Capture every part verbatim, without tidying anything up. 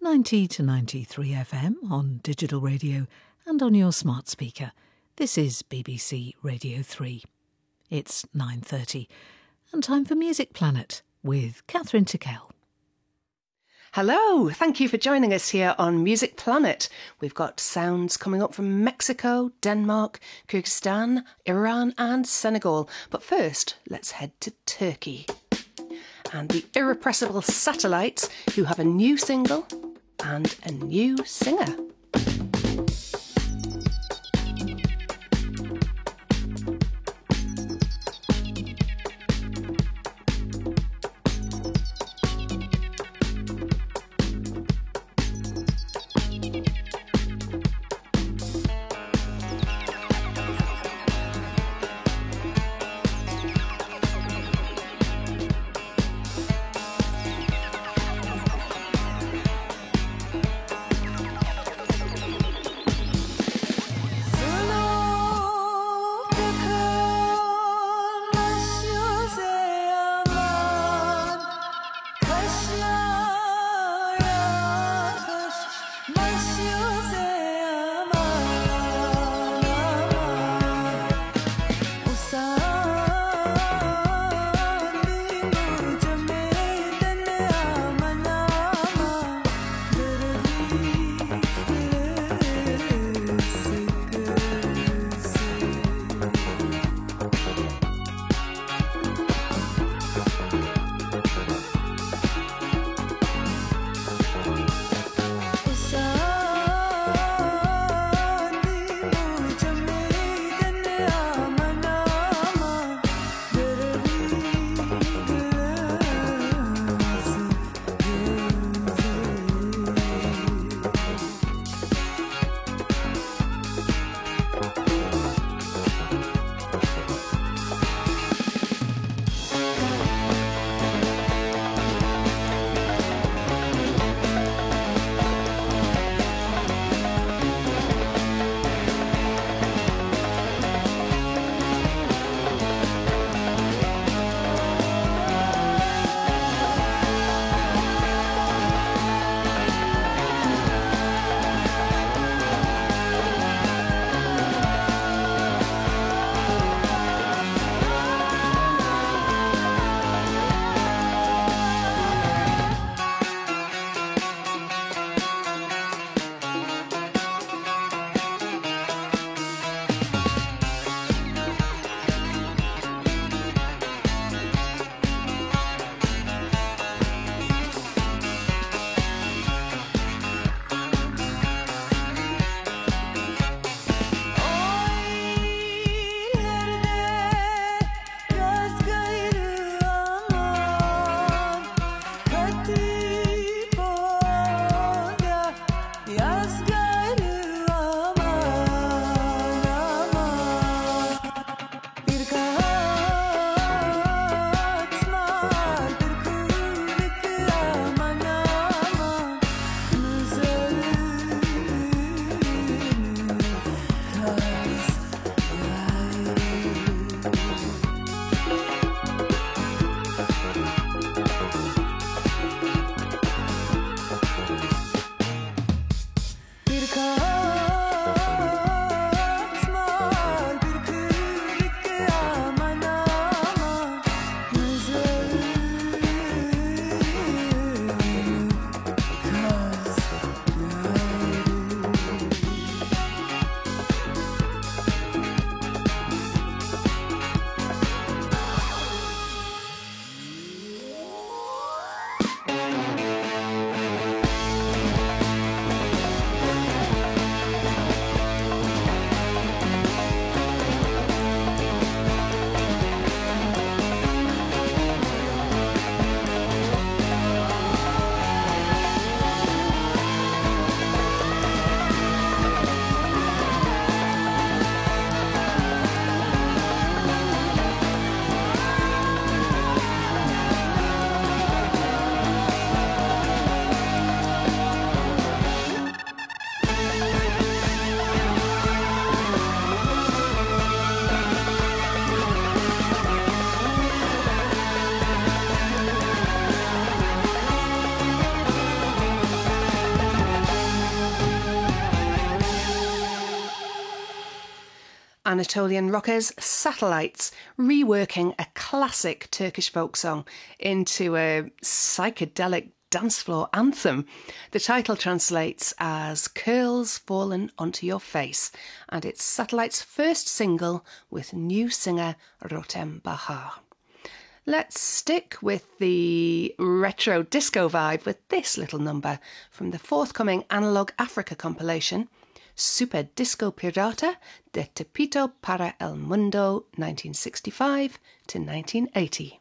ninety to ninety-three F M on digital radio and on your smart speaker. This is B B C Radio three. It's nine thirty and time for Music Planet with Catherine Tickell. Hello, thank you for joining us here on Music Planet. We've got sounds coming up from Mexico, Denmark, Kyrgyzstan, Iran and Senegal. But first, let's head to Turkey. And the Irrepressible Satellites, who have a new single and a new singer. Anatolian rockers Satellites, reworking a classic Turkish folk song into a psychedelic dance floor anthem. The title translates as Curls Fallen Onto Your Face, and it's Satellites' first single with new singer Rotem Bahar. Let's stick with the retro disco vibe with this little number from the forthcoming Analog Africa compilation, Super Disco Pirata de Tepito para el Mundo nineteen sixty-five to nineteen eighty.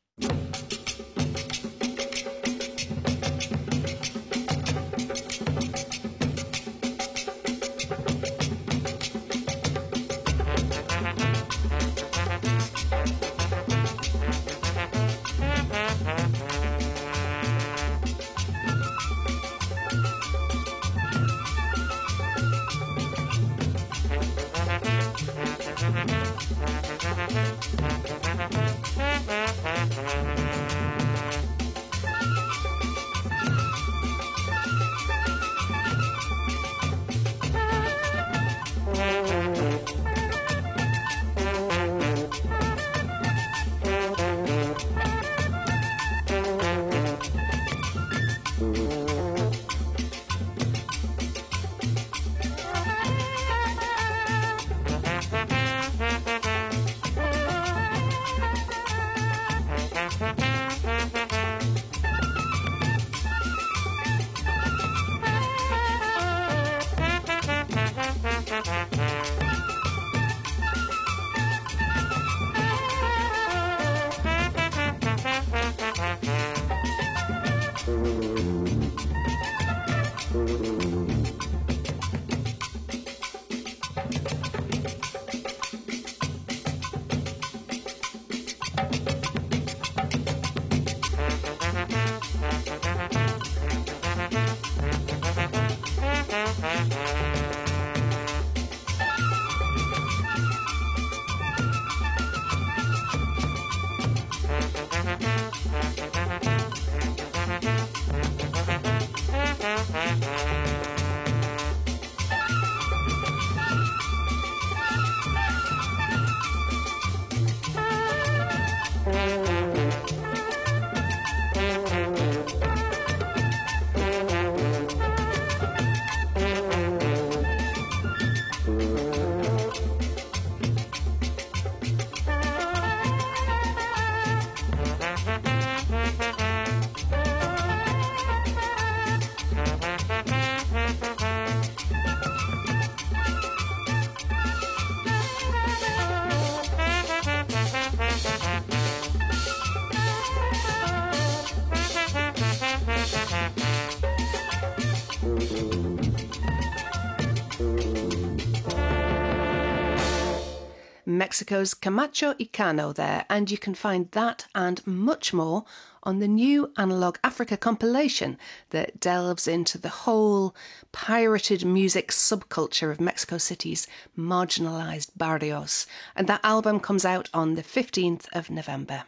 Mexico's Camacho y Cano there, and you can find that and much more on the new Analog Africa compilation that delves into the whole pirated music subculture of Mexico City's marginalised barrios, and that album comes out on the fifteenth of November.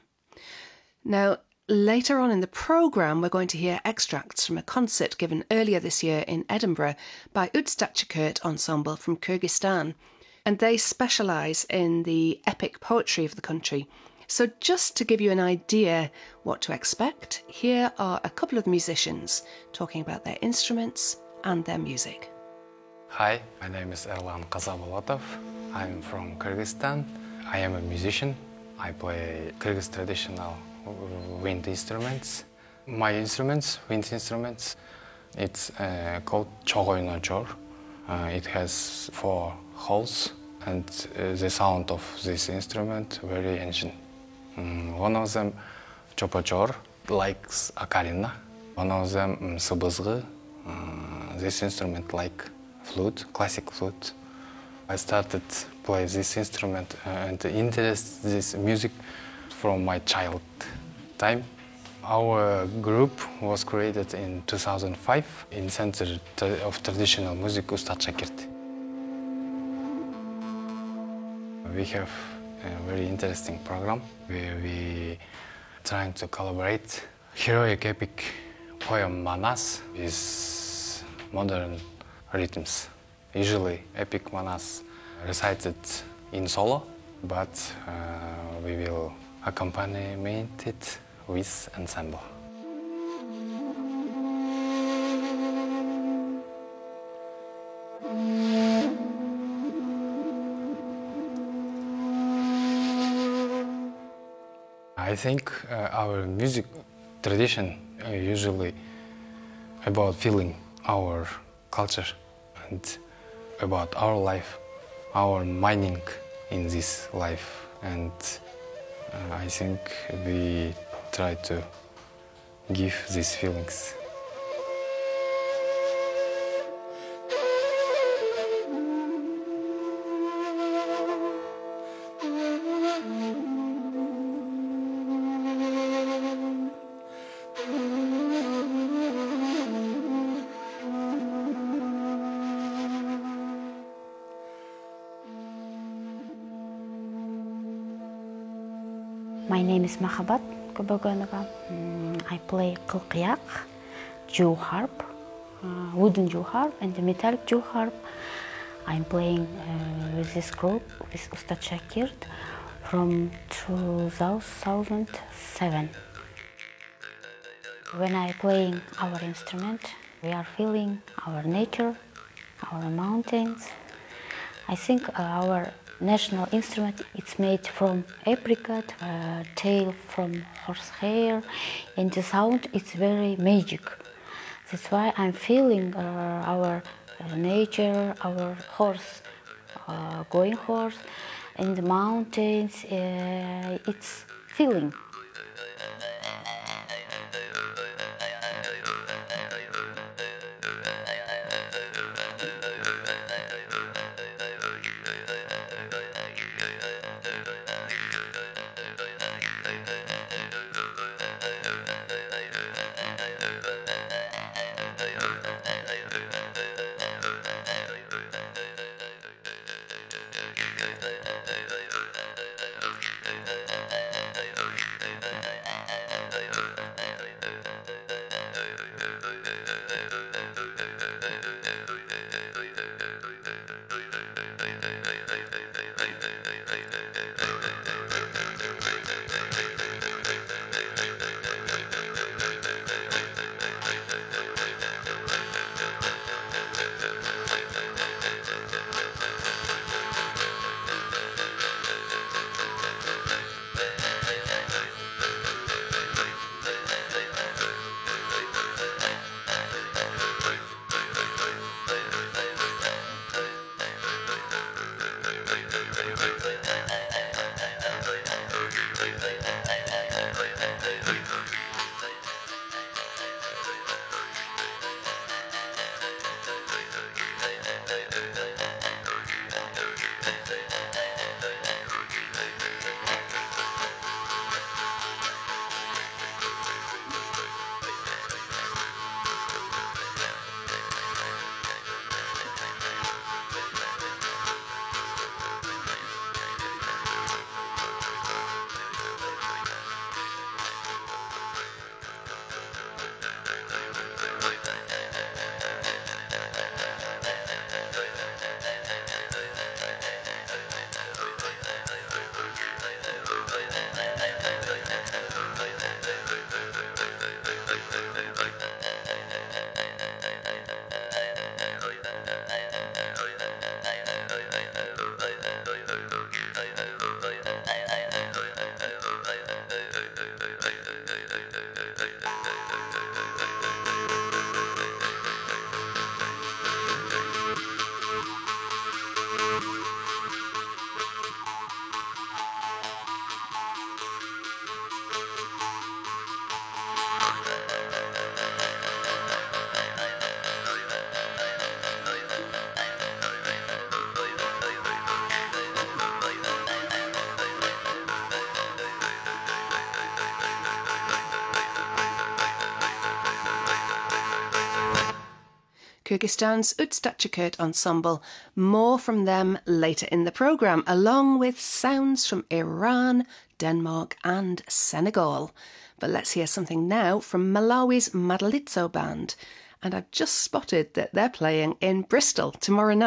Now, later on in the programme, we're going to hear extracts from a concert given earlier this year in Edinburgh by Utstakchakurt Ensemble from Kyrgyzstan, and they specialise in the epic poetry of the country. So just to give you an idea what to expect, here are a couple of musicians talking about their instruments and their music. Hi, my name is Erlan Qazabolatov. I'm from Kyrgyzstan. I am a musician. I play Kyrgyz traditional wind instruments. My instruments, wind instruments, it's uh, called Chogoynojor. Uh, it has four holes, and uh, the sound of this instrument very ancient. Um, one of them, Chopojor, likes ocarina. One of them, um, Sыбызgı. Uh, this instrument like flute, classic flute. I started play this instrument uh, and interest this music from my child time. Our group was created in two thousand five in Center of Traditional Music Ustatchakert. We have a very interesting program where we trying to collaborate heroic epic poem Manas with modern rhythms. Usually epic Manas recited in solo, but uh, we will accompany it with ensemble. I think uh, our music tradition uh, usually about feeling our culture and about our life, our meaning in this life, and uh, I think we try to give these feelings. My name is Mahabat Kobogonova. Mm, I play qilqiyak, Jew harp, uh, wooden Jew harp and the metallic Jew harp. I'm playing uh, with this group, with Ustad Shakir, from two thousand seven. When I playing our instrument, we are feeling our nature, our mountains. I think uh, our national instrument, it's made from apricot, uh, tail from horsehair, and the sound it's very magic. That's why I'm feeling uh, our uh, nature, our horse, uh, going horse, in the mountains. Uh, it's feeling. Kyrgyzstan's Ustad Ensemble. More from them later in the programme, along with sounds from Iran, Denmark and Senegal. But let's hear something now from Malawi's Madalitso Band. And I've just spotted that they're playing in Bristol tomorrow night.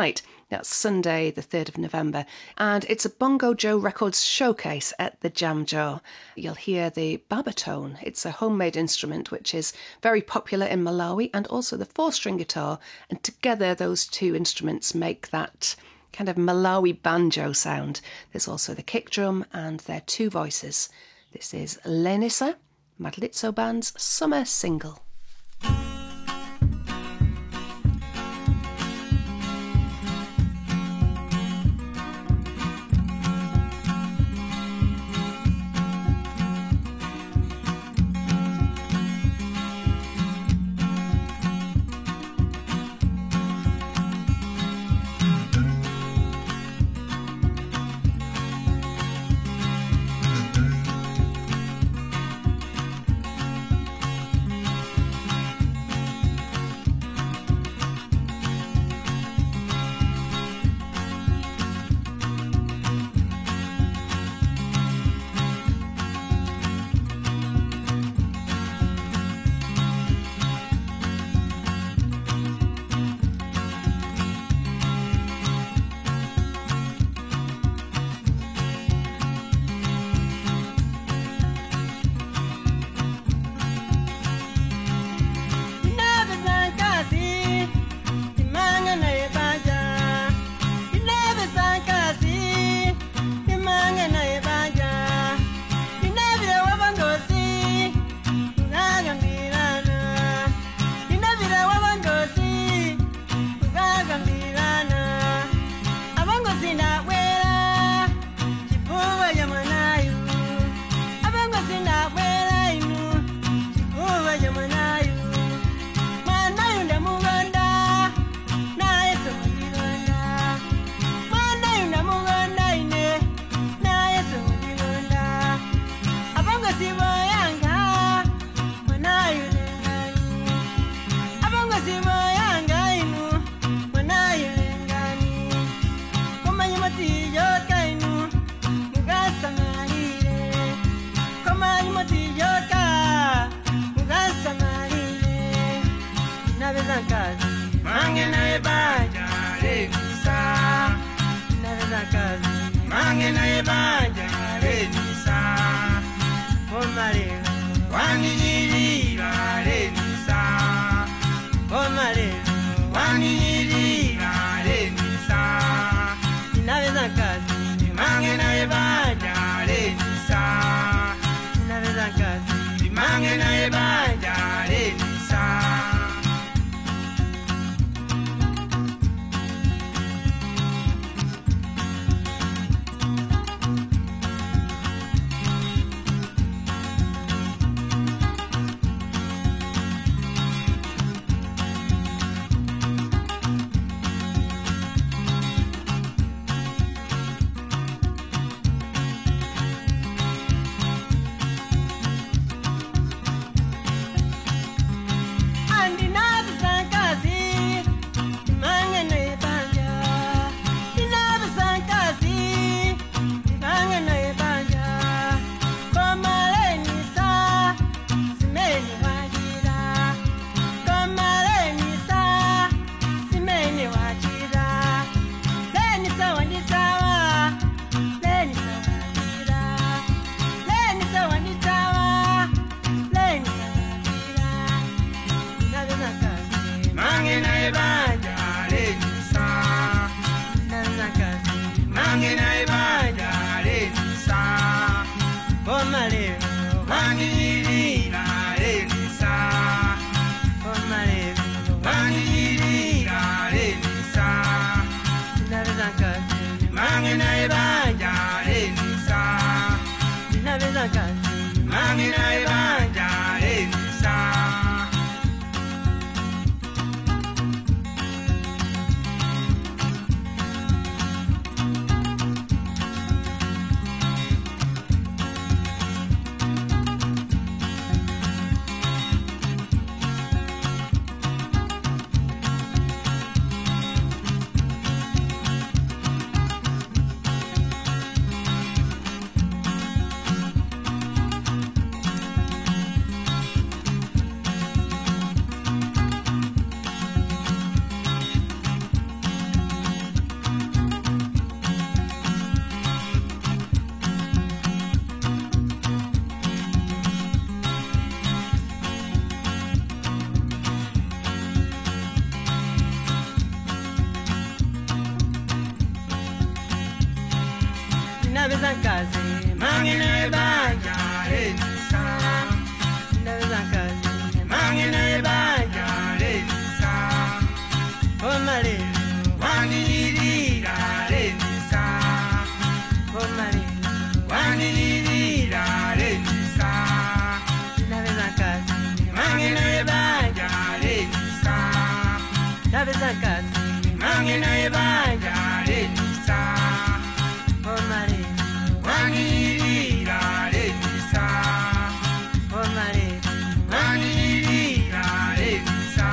That's Sunday, the third of November. And it's a Bongo Joe Records showcase at the Jam Jar. You'll hear the babatone. It's a homemade instrument which is very popular in Malawi, and also the four-string guitar. And together those two instruments make that kind of Malawi banjo sound. There's also the kick drum and their two voices. This is Lenisa, Madlitso Band's summer single. kazi mangine banja redisa Nabeza kazi mangine banja redisa Omale wanirira redisa Omale wanirira redisa Nabeza kazi mangine banja redisa Nabeza kazi mangine banja redisa Omale wanirira redisa Omale wanirira redisa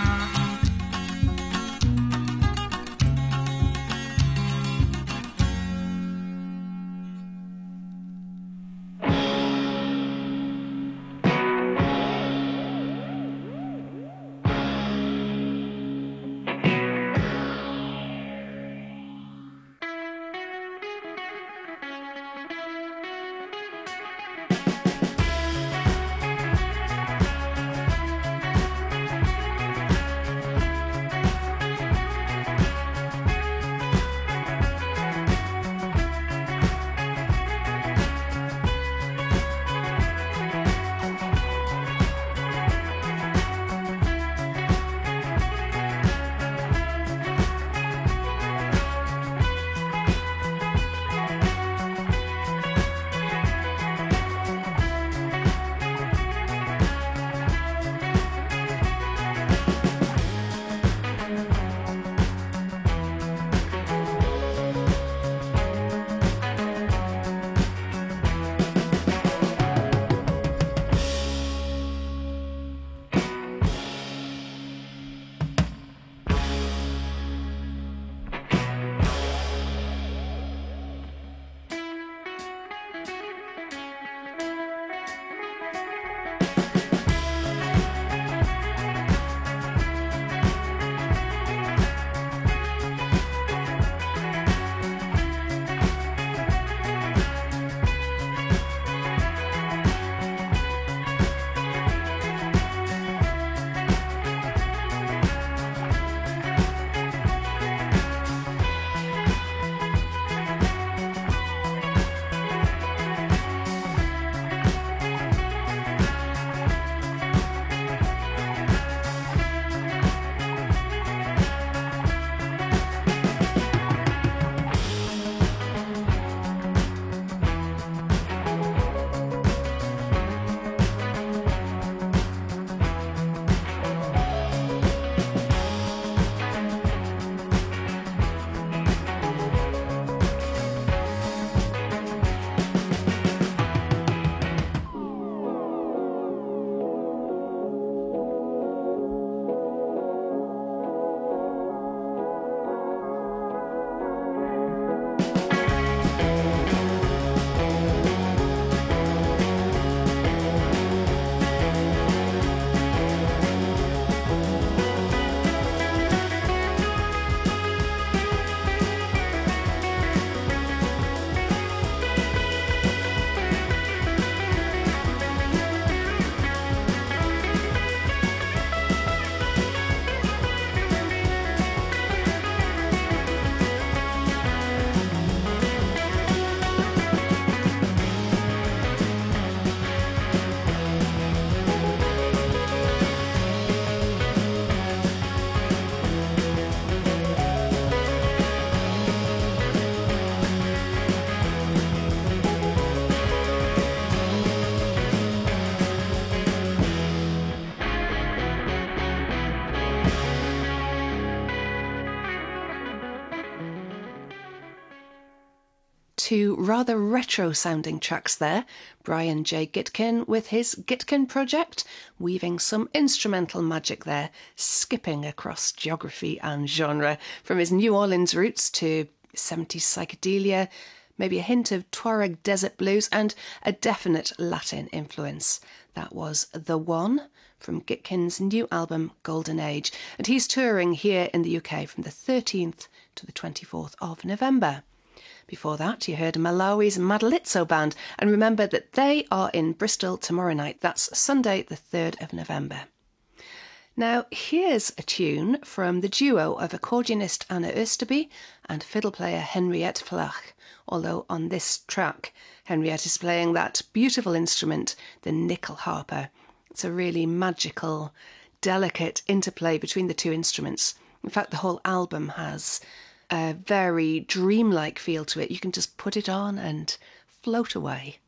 two rather retro-sounding tracks there. Brian J. Gitkin with his Gitkin project, weaving some instrumental magic there, skipping across geography and genre, from his New Orleans roots to seventies psychedelia, maybe a hint of Tuareg desert blues, and a definite Latin influence. That was The One from Gitkin's new album Golden Age, and he's touring here in the U K from the thirteenth to the twenty-fourth of November. Before that, you heard Malawi's Madalitso Band, and remember that they are in Bristol tomorrow night. That's Sunday the third of November. Now, here's a tune from the duo of accordionist Anna Österby and fiddle player Henriette Flach, although on this track, Henriette is playing that beautiful instrument, the nyckelharpa. It's a really magical, delicate interplay between the two instruments. In fact, the whole album has a very dreamlike feel to it. You can just put it on and float away.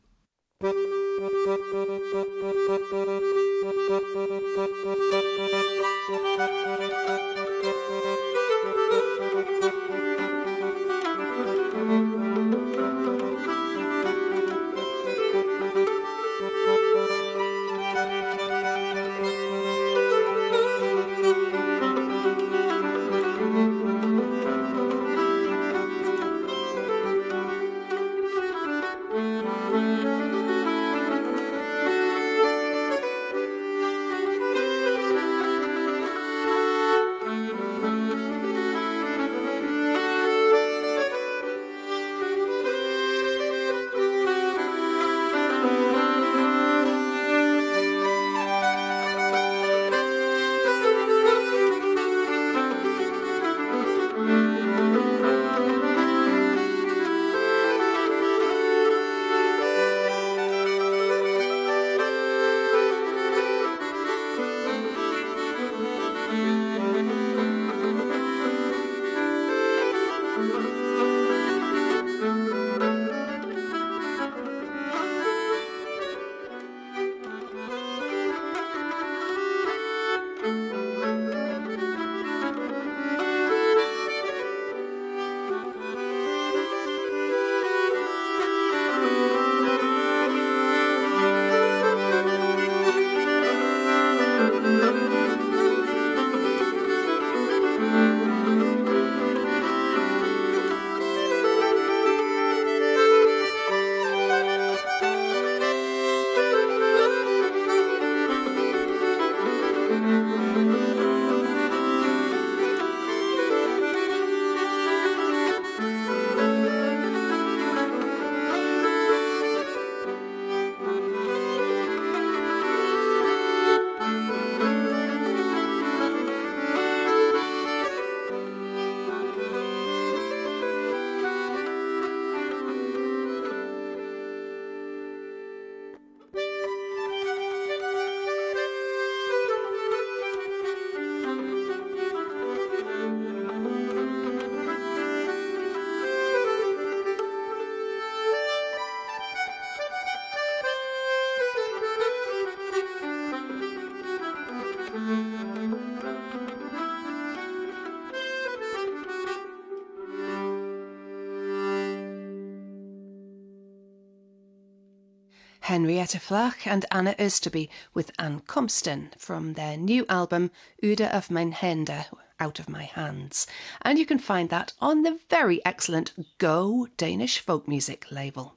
Henriette Flach and Anna Österby with Ann Compston from their new album Ude of Mijn Hände, Out of My Hands. And you can find that on the very excellent Go Danish Folk Music label.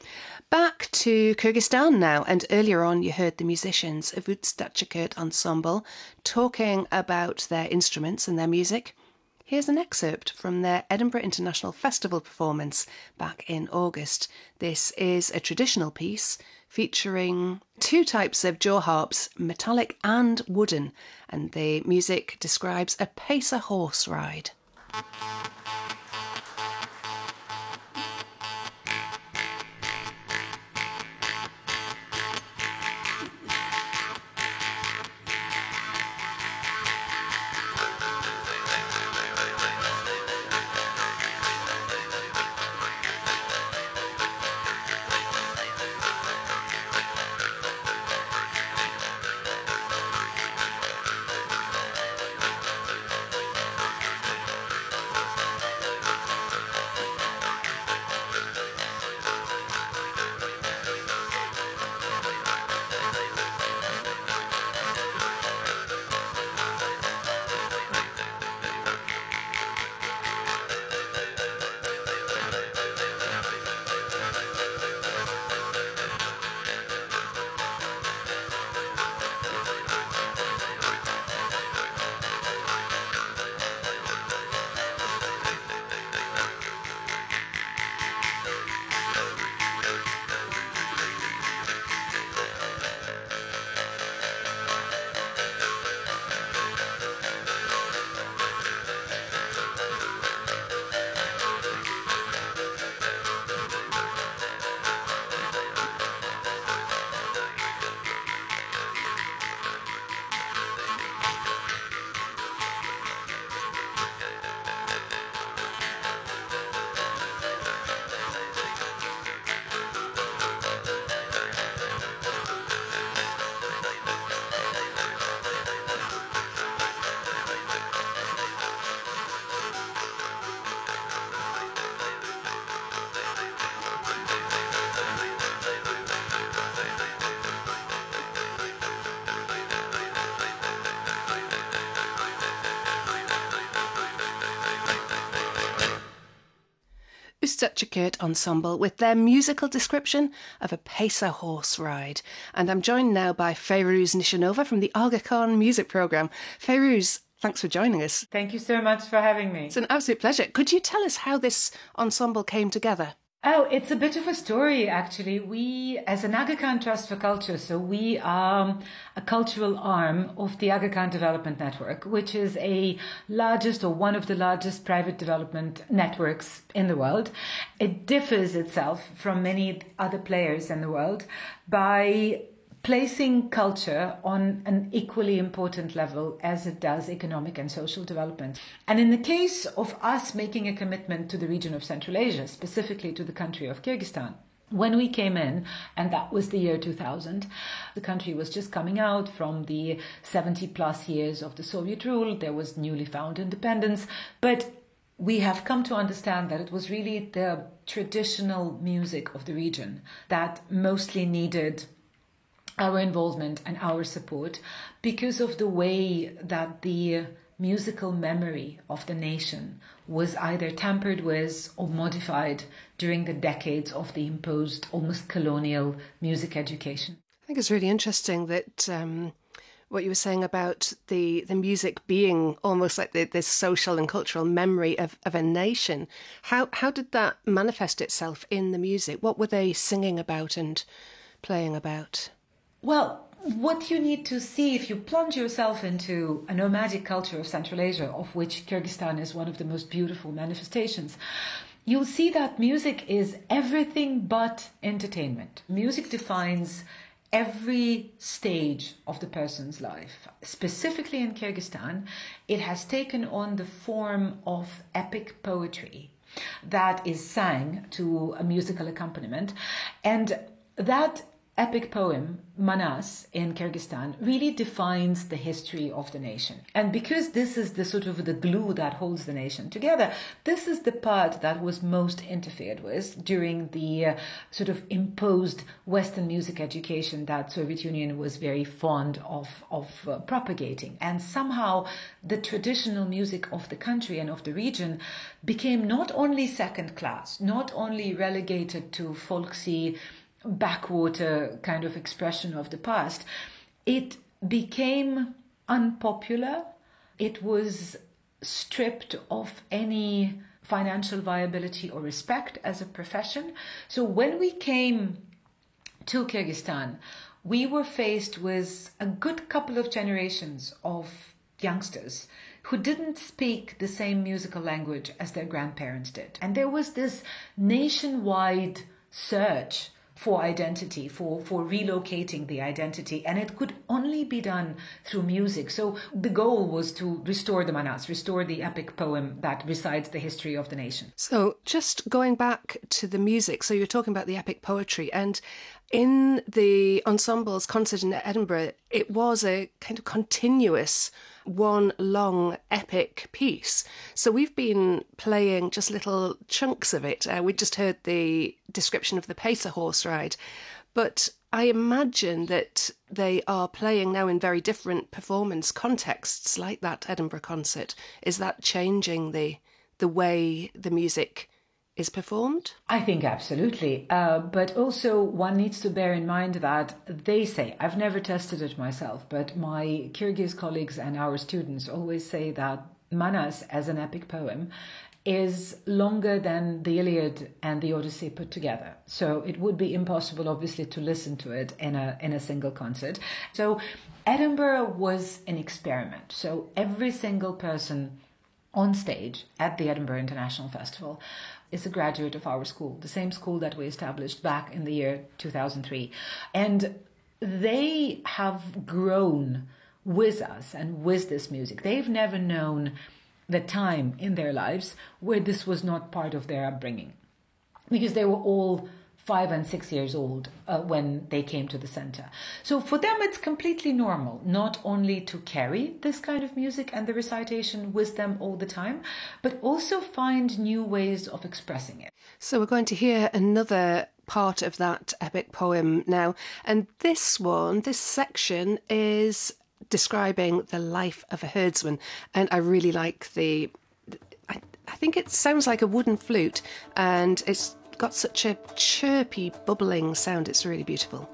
Back to Kyrgyzstan now, and earlier on you heard the musicians of Utstatchakert Ensemble talking about their instruments and their music. Here's an excerpt from their Edinburgh International Festival performance back in August. This is a traditional piece featuring two types of jaw harps, metallic and wooden, and the music describes a pacer horse ride. Suchakert Ensemble with their musical description of a Pesa horse ride. And I'm joined now by Feiruz Nishanova from the Aga Khan music programme. Feiruz, thanks for joining us. Thank you so much for having me. It's an absolute pleasure. Could you tell us how this ensemble came together? Oh, it's a bit of a story, actually. We, as an Aga Khan Trust for Culture, so we are a cultural arm of the Aga Khan Development Network, which is a largest or one of the largest private development networks in the world. It differs itself from many other players in the world by placing culture on an equally important level as it does economic and social development. And in the case of us making a commitment to the region of Central Asia, specifically to the country of Kyrgyzstan, when we came in, and that was the year two thousand, the country was just coming out from the seventy plus years of the Soviet rule. There was newly found independence, but we have come to understand that it was really the traditional music of the region that mostly needed our involvement and our support because of the way that the musical memory of the nation was either tampered with or modified during the decades of the imposed, almost colonial music education. I think it's really interesting that um, what you were saying about the, the music being almost like the, this social and cultural memory of, of a nation. How, how did that manifest itself in the music? What were they singing about and playing about? Well, what you need to see if you plunge yourself into a nomadic culture of Central Asia, of which Kyrgyzstan is one of the most beautiful manifestations, you'll see that music is everything but entertainment. Music defines every stage of the person's life. Specifically in Kyrgyzstan, it has taken on the form of epic poetry that is sang to a musical accompaniment. And that epic poem, Manas, in Kyrgyzstan, really defines the history of the nation. And because this is the sort of the glue that holds the nation together, this is the part that was most interfered with during the uh, sort of imposed Western music education that Soviet Union was very fond of, of uh, propagating. And somehow the traditional music of the country and of the region became not only second class, not only relegated to folksy backwater kind of expression of the past, it became unpopular. It was stripped of any financial viability or respect as a profession. So when we came to Kyrgyzstan, we were faced with a good couple of generations of youngsters who didn't speak the same musical language as their grandparents did. And there was this nationwide search for identity, for, for relocating the identity. And it could only be done through music. So the goal was to restore the Manas, restore the epic poem that recites the history of the nation. So just going back to the music, so you're talking about the epic poetry, and in the ensemble's concert in Edinburgh, it was a kind of continuous one long epic piece. So we've been playing just little chunks of it. Uh, we just heard the description of the Pesa horse ride, but I imagine that they are playing now in very different performance contexts, like that Edinburgh concert. Is that changing the the way the music is performed? I think absolutely. Uh, but also one needs to bear in mind that they say, I've never tested it myself, but my Kyrgyz colleagues and our students always say that Manas as an epic poem is longer than the Iliad and the Odyssey put together. So it would be impossible, obviously, to listen to it in a in a single concert. So Edinburgh was an experiment. So every single person on stage at the Edinburgh International Festival is a graduate of our school, the same school that we established back in the year two thousand three. And they have grown with us and with this music. They've never known the time in their lives where this was not part of their upbringing, because they were all five and six years old uh, when they came to the center. So for them, it's completely normal not only to carry this kind of music and the recitation with them all the time, but also find new ways of expressing it. So we're going to hear another part of that epic poem now. And this one, this section is describing the life of a herdsman. And I really like the... I, I think it sounds like a wooden flute, and it's got such a chirpy, bubbling sound. It's really beautiful.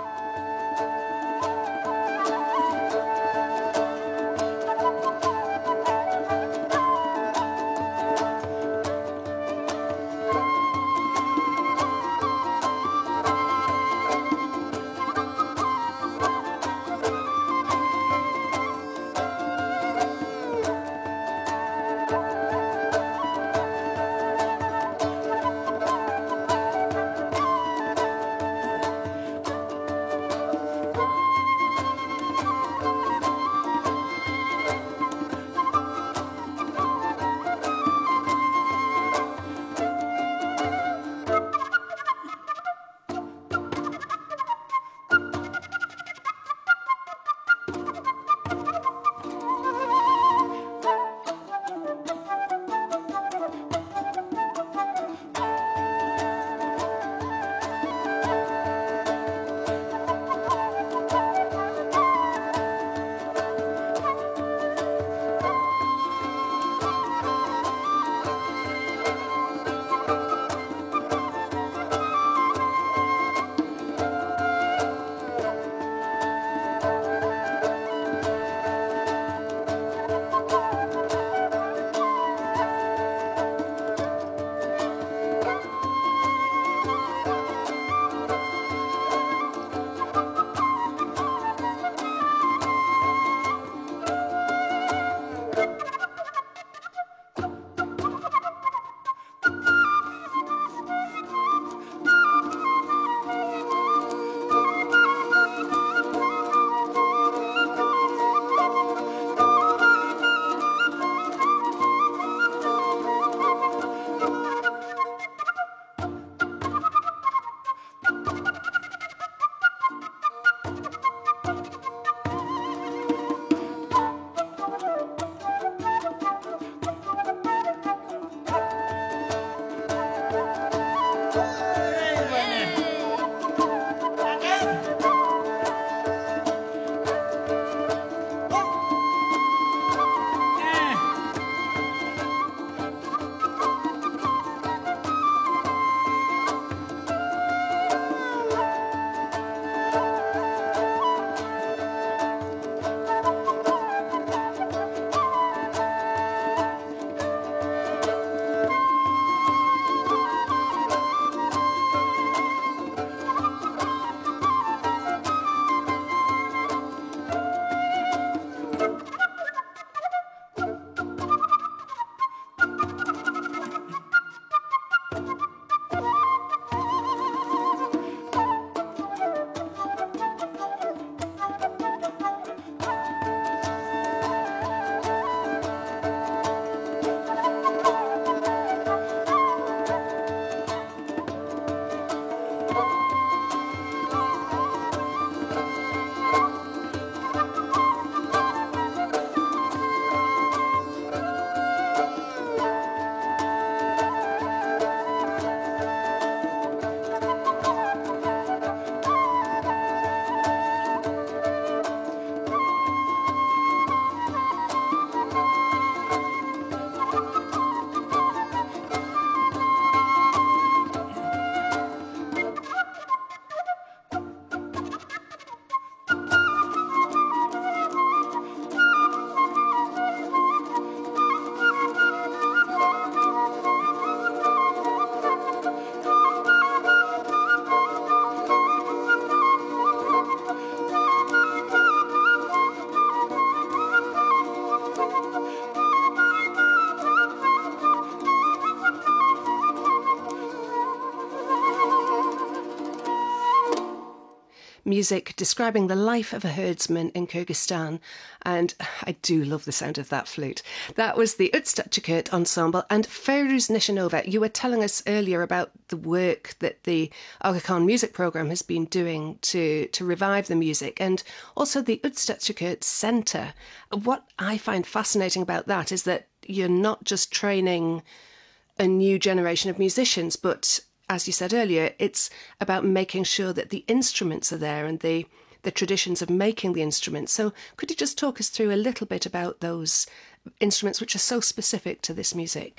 music describing the life of a herdsman in Kyrgyzstan, and I do love the sound of that flute. That was the Utstatchikert Ensemble and Feiruz Nishanova. You were telling us earlier about the work that the Aga Khan Music Programme has been doing to, to revive the music, and also the Utstatchikert Centre. What I find fascinating about that is that you're not just training a new generation of musicians, but as you said earlier, it's about making sure that the instruments are there and the, the traditions of making the instruments. So could you just talk us through a little bit about those instruments which are so specific to this music?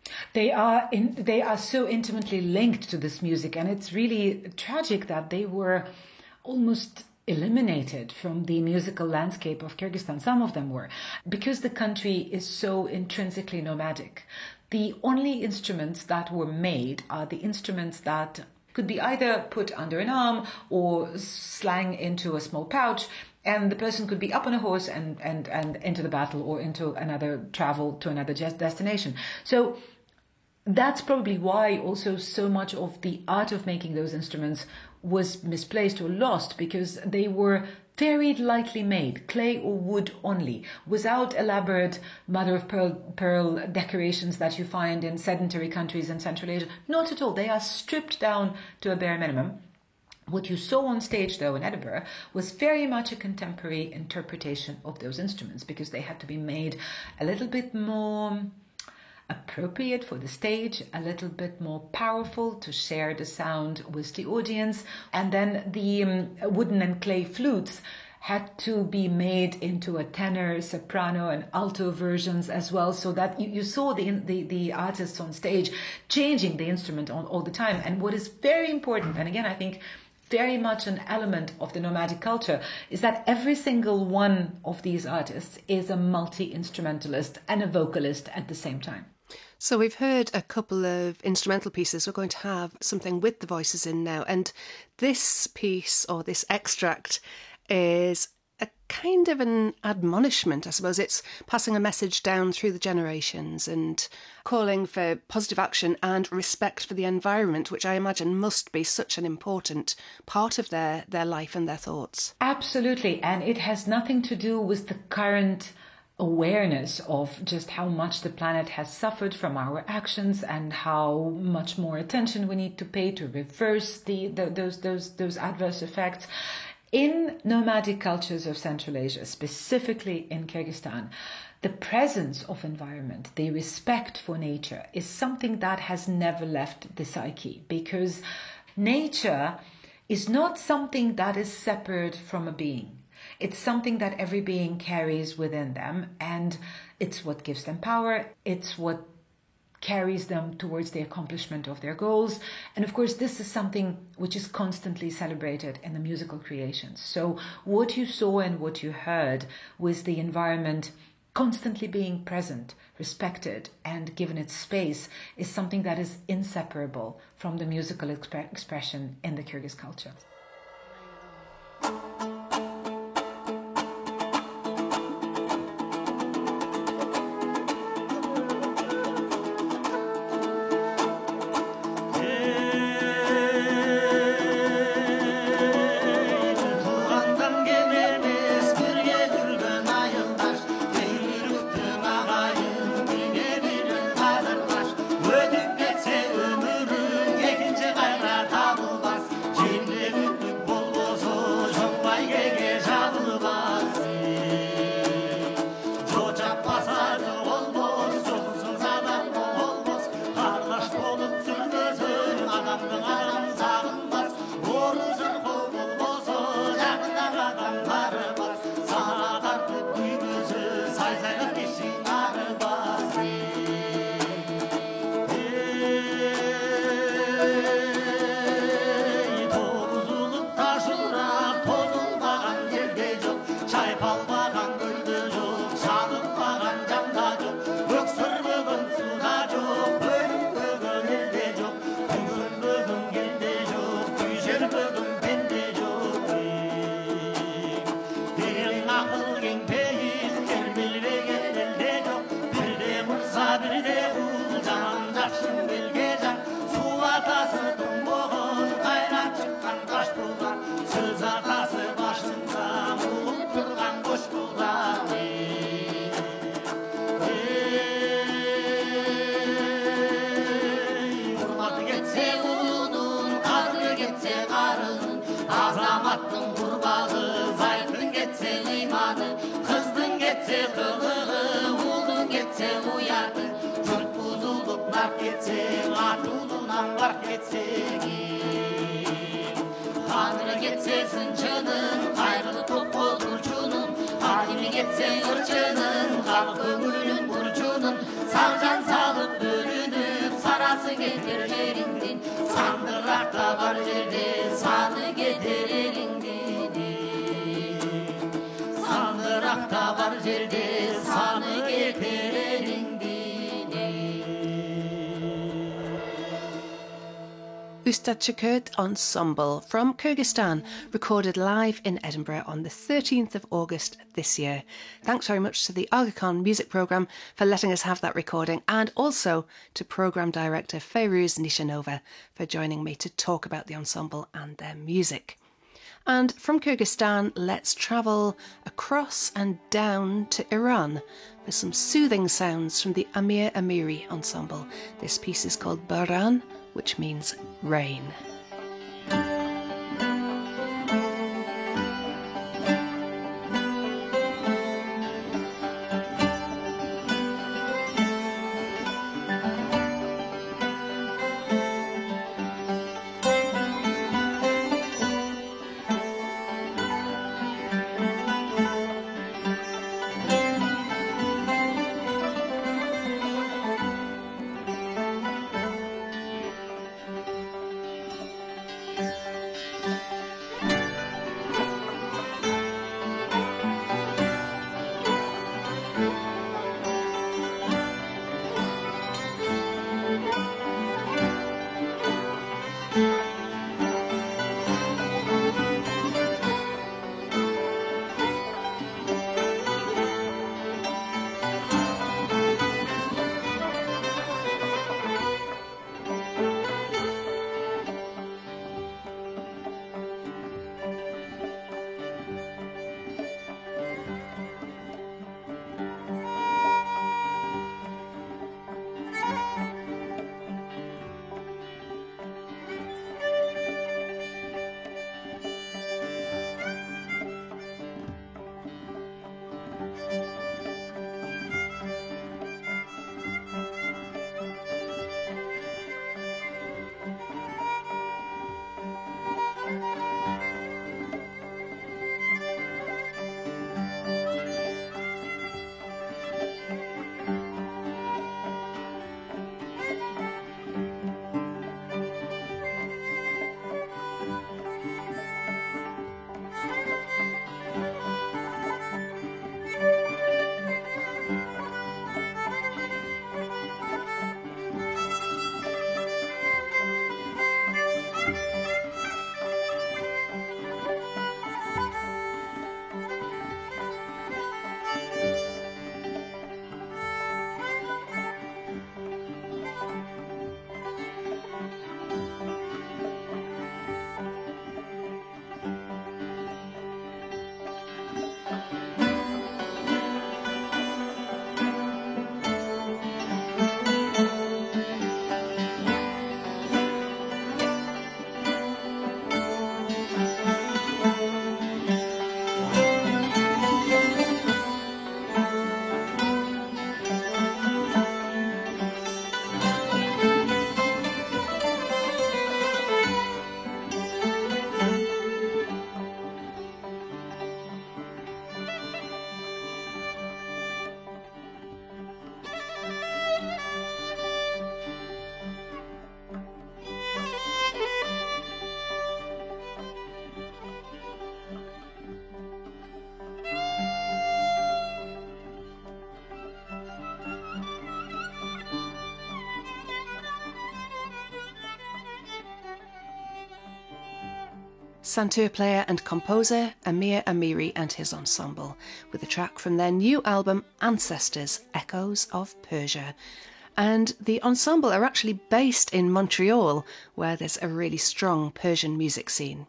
They are in, they are so intimately linked to this music, and it's really tragic that they were almost eliminated from the musical landscape of Kyrgyzstan. Some of them were, because the country is so intrinsically nomadic. The only instruments that were made are the instruments that could be either put under an arm or slung into a small pouch, and the person could be up on a horse and, and, and into the battle or into another travel to another destination. So that's probably why also so much of the art of making those instruments was misplaced or lost, because they were very lightly made, clay or wood only, without elaborate mother of pearl, pearl decorations that you find in sedentary countries in Central Asia. Not at all. They are stripped down to a bare minimum. What you saw on stage, though, in Edinburgh was very much a contemporary interpretation of those instruments, because they had to be made a little bit more appropriate for the stage, a little bit more powerful to share the sound with the audience. And then the um, wooden and clay flutes had to be made into a tenor, soprano and alto versions as well, so that you, you saw the, the the artists on stage changing the instrument on, all the time. And what is very important, and again I think very much an element of the nomadic culture, is that every single one of these artists is a multi-instrumentalist and a vocalist at the same time. So we've heard a couple of instrumental pieces. We're going to have something with the voices in now. And this piece, or this extract, is a kind of an admonishment, I suppose. It's passing a message down through the generations and calling for positive action and respect for the environment, which I imagine must be such an important part of their, their life and their thoughts. Absolutely. And it has nothing to do with the current awareness of just how much the planet has suffered from our actions and how much more attention we need to pay to reverse the, the those those those adverse effects. In nomadic cultures of Central Asia, specifically in Kyrgyzstan, the presence of environment, the respect for nature, is something that has never left the psyche, because nature is not something that is separate from a being. It's something that every being carries within them, and it's what gives them power. It's what carries them towards the accomplishment of their goals. And of course, this is something which is constantly celebrated in the musical creations. So what you saw and what you heard was the environment constantly being present, respected, and given its space, is something that is inseparable from the musical exp- expression in the Kyrgyz culture. Halkın gülün burcunun sarcan salıp bölünür. da var yerde sanı getirelim dedi. Sandırak da var yerde sanı getirelim dedi. Ustad Shakurt Ensemble from Kyrgyzstan, recorded live in Edinburgh on the thirteenth of August this year. Thanks very much to the Aga Khan Music Programme for letting us have that recording, and also to Programme Director Feiruz Nishanova for joining me to talk about the ensemble and their music. And from Kyrgyzstan, let's travel across and down to Iran for some soothing sounds from the Amir Amiri Ensemble. This piece is called Baran, which means rain. Santur player and composer Amir Amiri and his ensemble, with a track from their new album Ancestors, Echoes of Persia. And the ensemble are actually based in Montreal, where there's a really strong Persian music scene.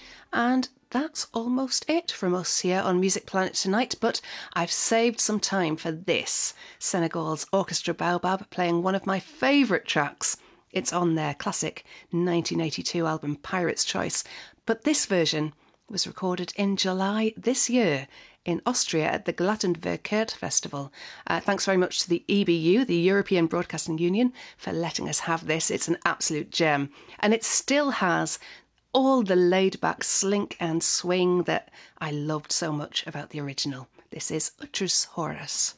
And that's almost it from us here on Music Planet tonight, but I've saved some time for this, Senegal's Orchestra Baobab playing one of my favourite tracks. It's on their classic nineteen eighty-two album Pirate's Choice, but this version was recorded in July this year in Austria at the Glattenverkehrt Festival. Uh, thanks very much to the E B U, the European Broadcasting Union, for letting us have this. It's an absolute gem. And it still has all the laid-back slink and swing that I loved so much about the original. This is Utrus Horus.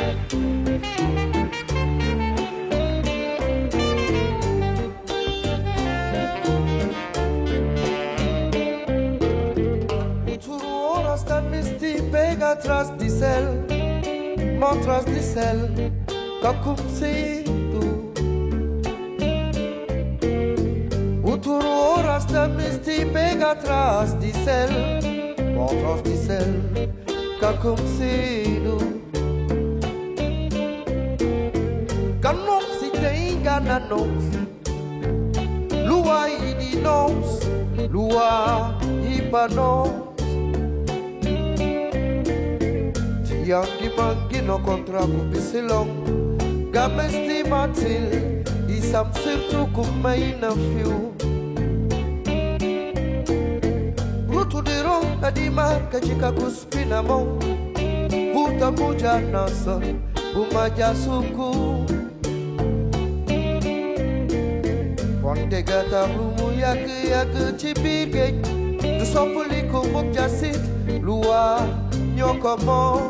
Atrás de cel, atrás de cel, cacumcido. O turo horas da misti pega atrás de cel, atrás de cel, cacumcido. Canon se tem engana nós, lua e de nós, lua e para nós. Yangi mangi no contra kupisilong Gamesti matil Isam sirtu kumay na fiu Rutu diro kadima kachika kuspina mo Buta muja nasa Umaja suku Fonte gata rumu yaki yaki chibirge Dusopuli kumuk jasit Lua nyokomo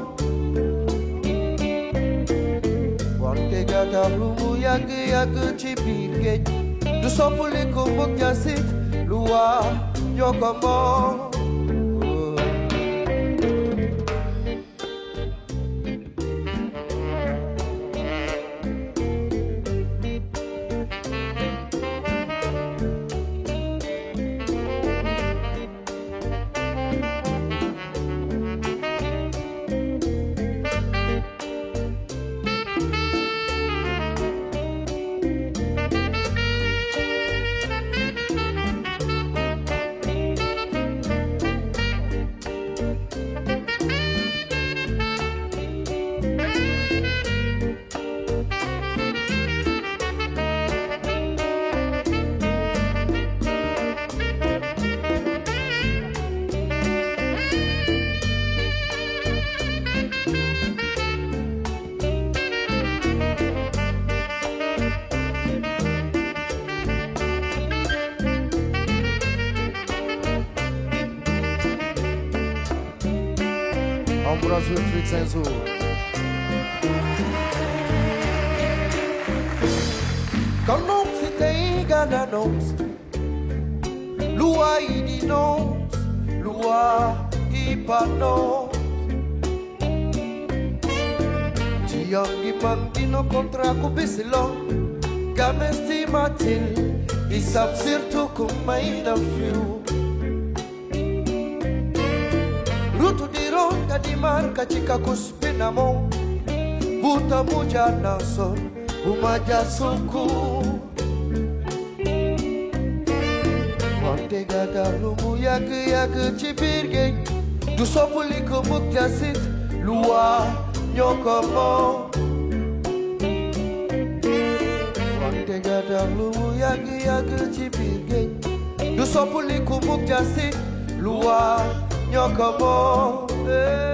Gata rumu yagi yagi chibirge Du sopuli kumuk yasit Lua yokomo Brasil Fritz Enzo. Quand non c'était gana nós Lua e de nós Lua e para nós Tiangi mangi no contra kubisilong Gamesti matil Isam sirtu kumay na fiu Rutu diro di marca chica cuspina mo Buta muja nason Umaja suku Wante gata lumu yaki yaki chibirge Du sopuli kumuk jasit Lua nyokomo Wante gata lumu yaki yaki chibirge Du sopuli kumuk jasit Lua nyokomo eh.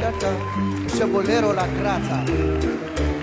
cantata, c'è bolero la grata.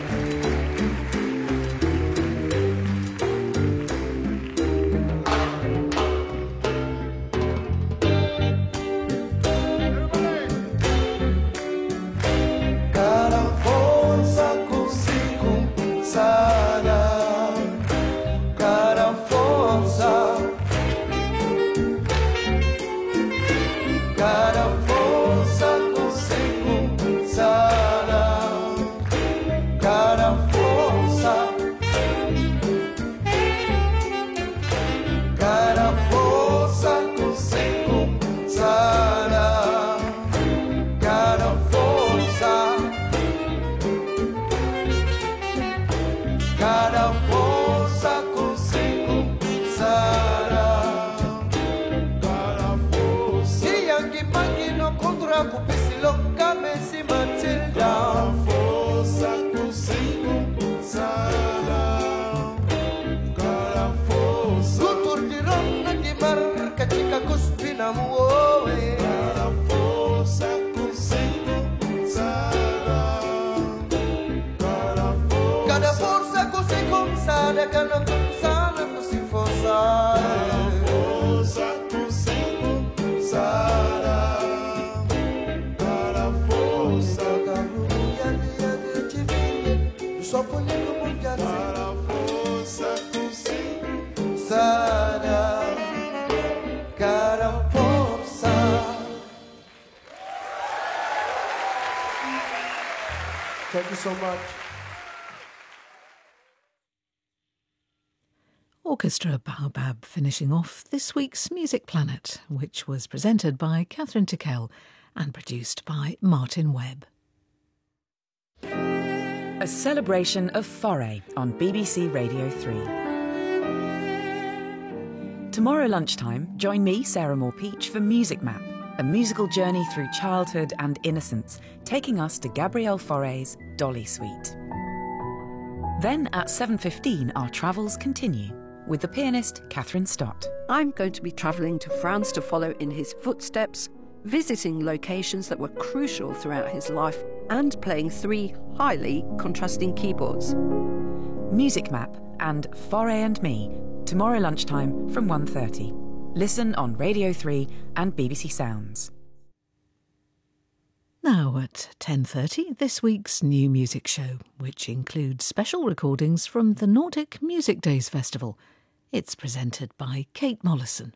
Thank you so much. Orchestra Baobab finishing off this week's Music Planet, which was presented by Catherine Tickell and produced by Martin Webb. A celebration of Foray on B B C Radio three. Tomorrow lunchtime, join me, Sarah Moore-Peach, for Music Map, a musical journey through childhood and innocence, taking us to Gabrielle Fauré's Dolly Suite. Then at seven fifteen, our travels continue with the pianist Catherine Stott. I'm going to be travelling to France to follow in his footsteps, visiting locations that were crucial throughout his life and playing three highly contrasting keyboards. Music Map and Fauré and Me, tomorrow lunchtime from one thirty. Listen on Radio three and B B C Sounds. Now at ten thirty, this week's New Music Show, which includes special recordings from the Nordic Music Days Festival. It's presented by Kate Mollison.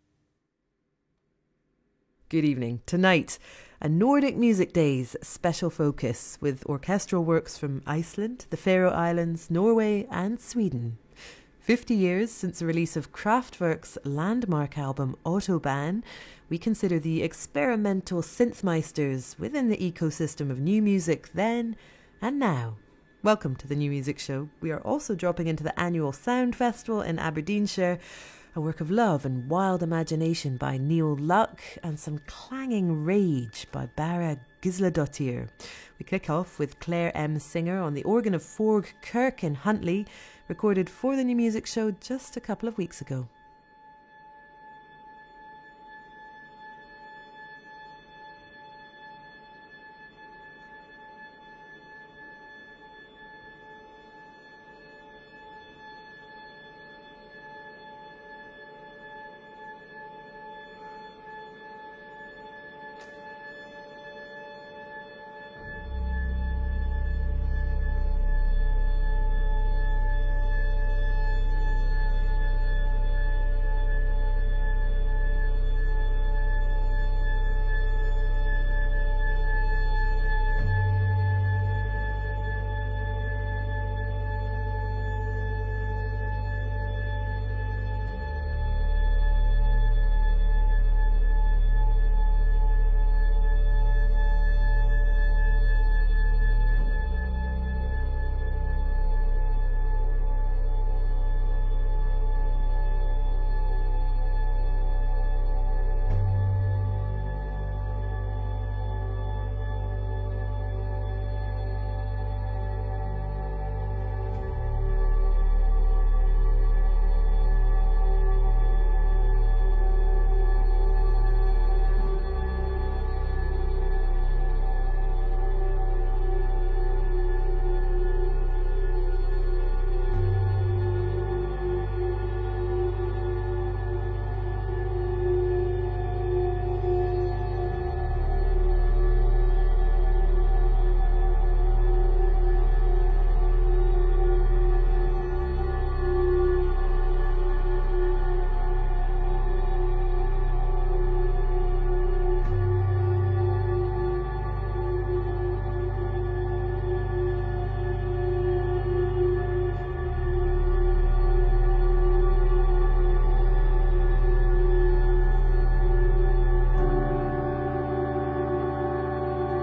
Good evening. Tonight, a Nordic Music Days special focus with orchestral works from Iceland, the Faroe Islands, Norway and Sweden. Fifty years since the release of Kraftwerk's landmark album Autobahn, we consider the experimental synthmeisters within the ecosystem of new music then and now. Welcome to the New Music Show. We are also dropping into the annual Sound Festival in Aberdeenshire, a work of love and wild imagination by Neil Luck and some clanging rage by Bara Gisladottir. We kick off with Claire M. Singer on the organ of Forg Kirk in Huntly, recorded for the New Music Show just a couple of weeks ago.